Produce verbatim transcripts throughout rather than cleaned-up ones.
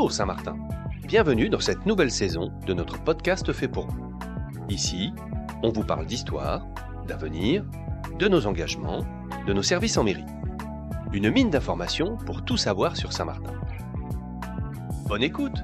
Bonjour Saint-Martin, bienvenue dans cette nouvelle saison de notre podcast fait pour vous. Ici, on vous parle d'histoire, d'avenir, de nos engagements, de nos services en mairie. Une mine d'informations pour tout savoir sur Saint-Martin. Bonne écoute!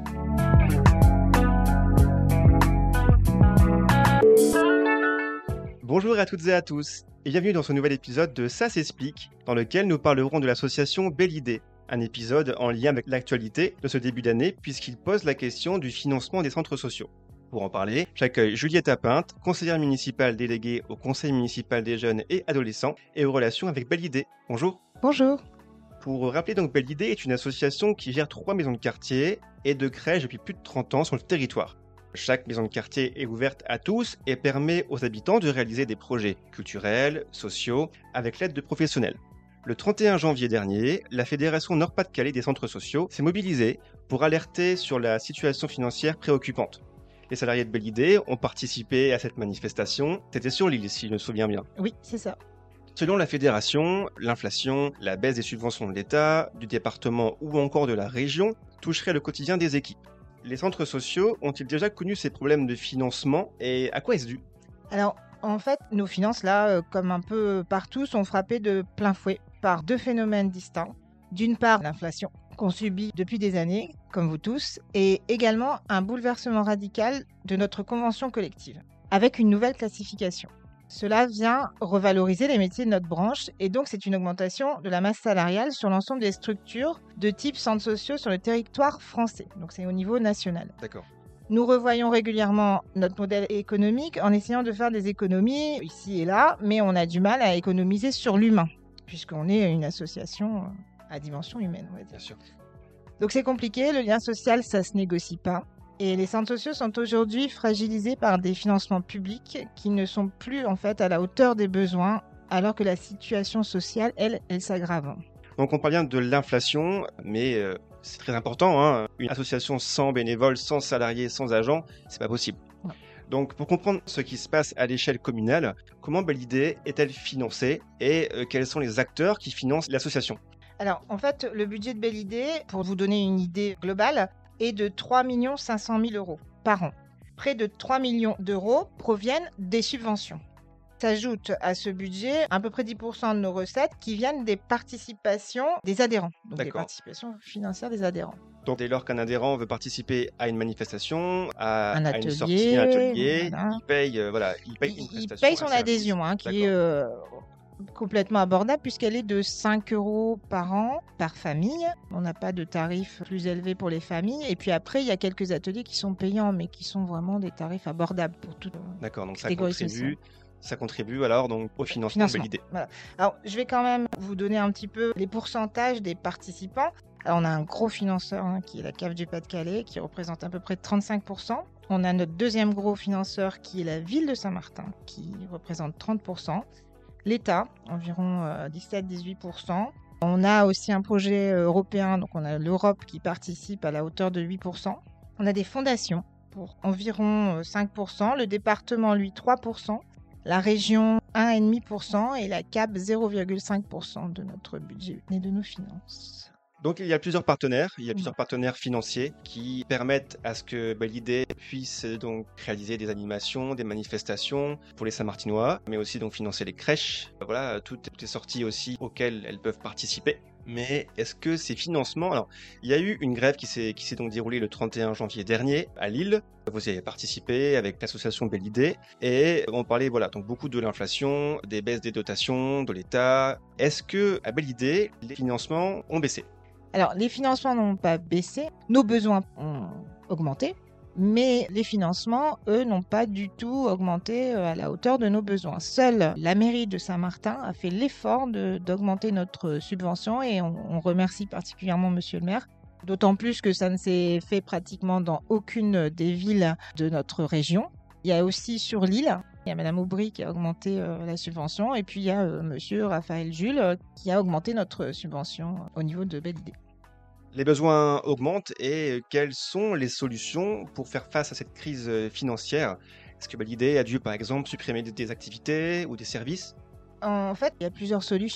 Bonjour à toutes et à tous, et bienvenue dans ce nouvel épisode de Ça s'explique, dans lequel nous parlerons de l'association Belle Idée, un épisode en lien avec l'actualité de ce début d'année, puisqu'il pose la question du financement des centres sociaux. Pour en parler, j'accueille Juliette Apinte, conseillère municipale déléguée au Conseil municipal des jeunes et adolescents et aux relations avec Belle Idée. Bonjour. Bonjour. Pour rappeler, donc Belle Idée est une association qui gère trois maisons de quartier et de crèches depuis plus de trente ans sur le territoire. Chaque maison de quartier est ouverte à tous et permet aux habitants de réaliser des projets culturels, sociaux, avec l'aide de professionnels. Le trente et un janvier dernier, la Fédération Nord-Pas-de-Calais des centres sociaux s'est mobilisée pour alerter sur la situation financière préoccupante. Les salariés de Belle Idée ont participé à cette manifestation. C'était sur l'île, si je me souviens bien. Oui, c'est ça. Selon la Fédération, l'inflation, la baisse des subventions de l'État, du département ou encore de la région toucherait le quotidien des équipes. Les centres sociaux ont-ils déjà connu ces problèmes de financement et à quoi est-ce dû ? Alors, en fait, nos finances, là, euh, comme un peu partout, sont frappées de plein fouet par deux phénomènes distincts. D'une part, l'inflation qu'on subit depuis des années, comme vous tous, et également un bouleversement radical de notre convention collective, avec une nouvelle classification. Cela vient revaloriser les métiers de notre branche et donc c'est une augmentation de la masse salariale sur l'ensemble des structures de type centres sociaux sur le territoire français. Donc c'est au niveau national. D'accord. Nous revoyons régulièrement notre modèle économique en essayant de faire des économies ici et là, mais on a du mal à économiser sur l'humain, puisqu'on est une association à dimension humaine, on va dire. Bien sûr. Donc c'est compliqué, le lien social, ça se négocie pas. Et les centres sociaux sont aujourd'hui fragilisés par des financements publics qui ne sont plus en fait à la hauteur des besoins, alors que la situation sociale, elle, elle s'aggrave. Donc on parle bien de l'inflation, mais euh, c'est très important, hein. Une association sans bénévoles, sans salariés, sans agents, c'est pas possible. Non. Donc pour comprendre ce qui se passe à l'échelle communale, comment Belle Idée est-elle financée et euh, quels sont les acteurs qui financent l'association ? Alors en fait, le budget de Belle Idée, pour vous donner une idée globale, est de trois millions cinq cent mille euros par an. Près de trois millions d'euros proviennent des subventions. S'ajoute à ce budget à peu près dix pour cent de nos recettes qui viennent des participations des adhérents, donc D'accord. des participations financières des adhérents. Donc dès lors qu'un adhérent veut participer à une manifestation, à, Un à une atelier, sortie, un atelier, voilà. il paye, euh, voilà, il paye une Il, il prestation. paye son un service. adhésion, hein, qui D'accord. est euh, complètement abordable puisqu'elle est de cinq euros par an par famille. On n'a pas de tarif plus élevé pour les familles. Et puis après, il y a quelques ateliers qui sont payants, mais qui sont vraiment des tarifs abordables pour toute D'accord, donc ça catégorie contribue, sociale. ça contribue alors donc au financement, Financement. de Belle Idée. Voilà. Alors, je vais quand même vous donner un petit peu les pourcentages des participants. Alors, on a un gros financeur hein, qui est la C A F du Pas-de-Calais, qui représente à peu près trente-cinq pour cent. On a notre deuxième gros financeur qui est la ville de Saint-Martin, qui représente trente pour cent. L'État, environ euh, dix-sept à dix-huit pour cent. On a aussi un projet euh, européen, donc on a l'Europe qui participe à la hauteur de huit pour cent. On a des fondations pour environ euh, cinq pour cent. Le département, lui, trois pour cent. La région, un virgule cinq pour cent. Et la C A B, zéro virgule cinq pour cent de notre budget et de nos finances. Donc il y a plusieurs partenaires, il y a Mmh. plusieurs partenaires financiers qui permettent à ce que Belle Idée puisse donc réaliser des animations, des manifestations pour les Saint-Martinois, mais aussi donc financer les crèches. Voilà, toutes les sorties aussi auxquelles elles peuvent participer. Mais est-ce que ces financements... Alors, il y a eu une grève qui s'est, qui s'est donc déroulée le trente et un janvier dernier à Lille. Vous y avez participé avec l'association Belle Idée. Et on parlait voilà, donc beaucoup de l'inflation, des baisses des dotations, de l'État. Est-ce que à Belle Idée, les financements ont baissé ? Alors, les financements n'ont pas baissé. Nos besoins ont augmenté. Mais les financements, eux, n'ont pas du tout augmenté à la hauteur de nos besoins. Seule la mairie de Saint-Martin a fait l'effort de, d'augmenter notre subvention et on, on remercie particulièrement Monsieur le maire. D'autant plus que ça ne s'est fait pratiquement dans aucune des villes de notre région. Il y a aussi sur l'île, il y a Madame Aubry qui a augmenté euh, la subvention et puis il y a euh, Monsieur Raphaël Jules euh, qui a augmenté notre subvention euh, au niveau de Belle Idée. Les besoins augmentent et quelles sont les solutions pour faire face à cette crise financière ? Est-ce que Belle Idée a dû, par exemple, supprimer des activités ou des services ? En fait, il y a plusieurs solutions.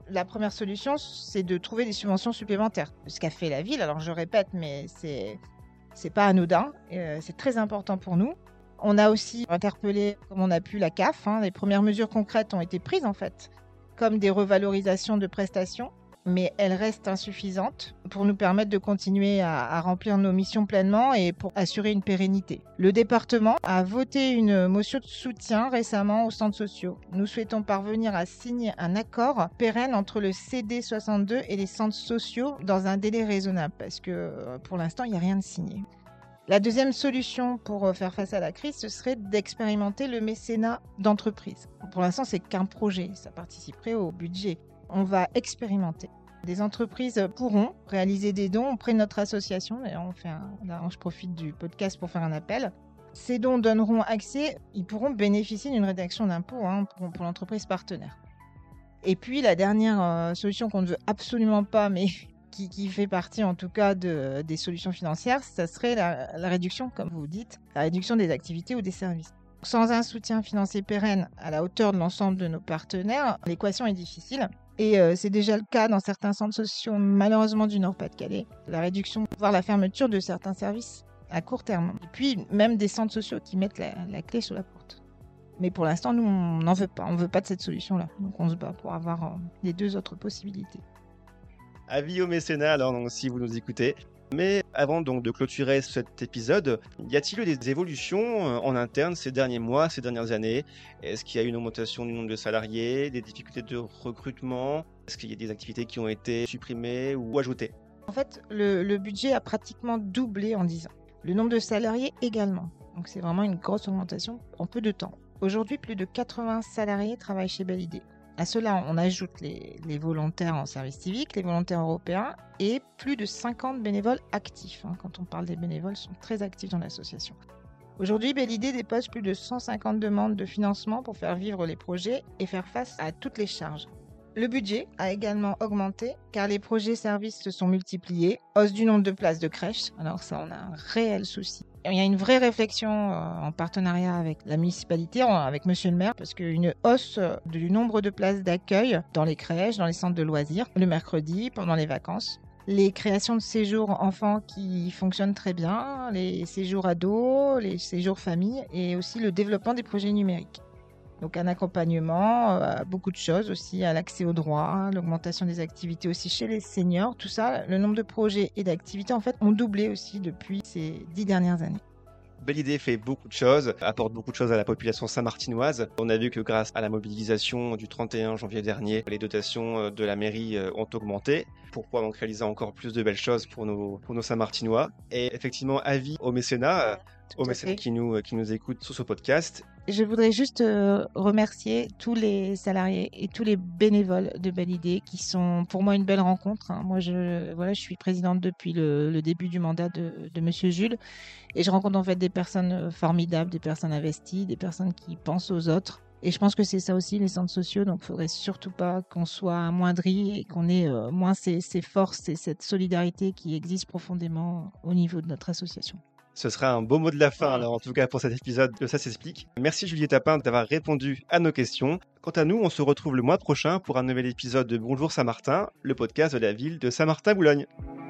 La première solution, c'est de trouver des subventions supplémentaires. Ce qu'a fait la ville, alors je répète, mais c'est c'est pas anodin, euh, c'est très important pour nous. On a aussi interpellé, comme on a pu, la C A F. Hein, les premières mesures concrètes ont été prises en fait, comme des revalorisations de prestations, mais elles restent insuffisantes pour nous permettre de continuer à, à remplir nos missions pleinement et pour assurer une pérennité. Le département a voté une motion de soutien récemment aux centres sociaux. Nous souhaitons parvenir à signer un accord pérenne entre le C D soixante-deux et les centres sociaux dans un délai raisonnable, parce que pour l'instant, il n'y a rien de signé. La deuxième solution pour faire face à la crise, ce serait d'expérimenter le mécénat d'entreprise. Pour l'instant, c'est qu'un projet, ça participerait au budget. On va expérimenter. Des entreprises pourront réaliser des dons auprès de notre association. D'ailleurs, on fait un, là, je profite du podcast pour faire un appel. Ces dons donneront accès, ils pourront bénéficier d'une réduction d'impôt hein, pour, pour l'entreprise partenaire. Et puis, la dernière euh, solution qu'on ne veut absolument pas, mais qui, qui fait partie en tout cas de, des solutions financières, ça serait la, la réduction, comme vous dites, la réduction des activités ou des services. Sans un soutien financier pérenne à la hauteur de l'ensemble de nos partenaires, l'équation est difficile. Et euh, c'est déjà le cas dans certains centres sociaux, malheureusement du Nord-Pas-de-Calais. La réduction, voire la fermeture de certains services à court terme. Et puis, même des centres sociaux qui mettent la, la clé sous la porte. Mais pour l'instant, nous, on n'en veut pas. On ne veut pas de cette solution-là. Donc, on se bat pour avoir euh, les deux autres possibilités. Avis au mécénat, alors, donc, si vous nous écoutez. Mais avant donc de clôturer cet épisode, y a-t-il eu des évolutions en interne ces derniers mois, ces dernières années? Est-ce qu'il y a eu une augmentation du nombre de salariés, des difficultés de recrutement? Est-ce qu'il y a des activités qui ont été supprimées ou ajoutées? En fait, le, le budget a pratiquement doublé en dix ans. Le nombre de salariés également. Donc c'est vraiment une grosse augmentation en peu de temps. Aujourd'hui, plus de quatre-vingts salariés travaillent chez Belle Idée. À cela, on ajoute les, les volontaires en service civique, les volontaires européens et plus de cinquante bénévoles actifs. Hein. Quand on parle des bénévoles, ils sont très actifs dans l'association. Aujourd'hui, Belle Idée dépose plus de cent cinquante demandes de financement pour faire vivre les projets et faire face à toutes les charges. Le budget a également augmenté car les projets services se sont multipliés. Hausse du nombre de places de crèche, alors ça on a un réel souci. Il y a une vraie réflexion en partenariat avec la municipalité, avec monsieur le maire, parce qu'une hausse du nombre de places d'accueil dans les crèches, dans les centres de loisirs, le mercredi, pendant les vacances. Les créations de séjours enfants qui fonctionnent très bien, les séjours ados, les séjours famille et aussi le développement des projets numériques. Donc un accompagnement, euh, beaucoup de choses aussi, à l'accès aux droits, l'augmentation des activités aussi chez les seniors, tout ça, le nombre de projets et d'activités en fait ont doublé aussi depuis ces dix dernières années. Belle Idée fait beaucoup de choses, apporte beaucoup de choses à la population saint-martinoise. On a vu que grâce à la mobilisation du trente et un janvier dernier, les dotations de la mairie ont augmenté. Pourquoi donc réaliser encore plus de belles choses pour nos, pour nos Saint-Martinois? Et effectivement, avis au mécénat, aux mécènes qui nous, qui nous écoutent sur ce podcast. Je voudrais juste euh, remercier tous les salariés et tous les bénévoles de Belle Idée qui sont pour moi une belle rencontre. Hein. Moi, je, voilà, je suis présidente depuis le, le début du mandat de, de Monsieur Jules et je rencontre en fait des personnes formidables, des personnes investies, des personnes qui pensent aux autres. Et je pense que c'est ça aussi les centres sociaux, donc il ne faudrait surtout pas qu'on soit amoindri et qu'on ait euh, moins ces, ces forces et cette solidarité qui existe profondément au niveau de notre association. Ce sera un beau mot de la fin, alors, en tout cas pour cet épisode de Ça s'explique. Merci Juliette Tapin d'avoir répondu à nos questions. Quant à nous, on se retrouve le mois prochain pour un nouvel épisode de Bonjour Saint-Martin, le podcast de la ville de Saint-Martin-Boulogne.